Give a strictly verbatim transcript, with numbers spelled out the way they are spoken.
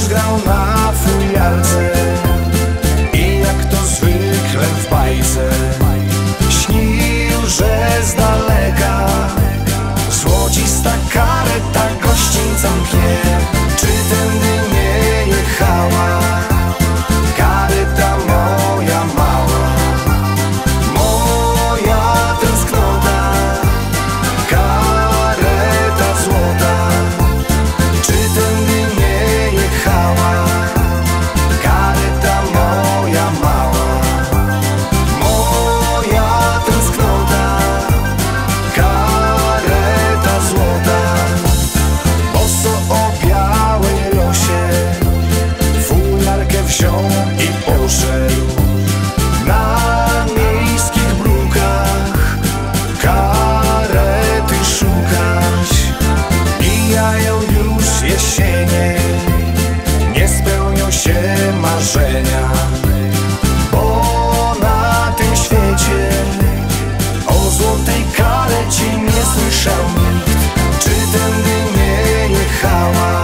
grał na fujarce i jak to zwykle w bajce śnił, że z daleka złocista kareta gościńcom pnie. Czy tędy nie jechała kareta moja mała? Moja tęsknota, kareta złota. Czy tędy nie jechała kareta moja mała? Moja tęsknota, kareta złota. Boso o białej rosie fujarkę wziął i poszedł na miejskich brukach karety szukać. Mijają już jesienie, nie spełnią się marzenia, bo na tym świecie o złotej karecie nie słyszał nikt. Czy tędy nie jechała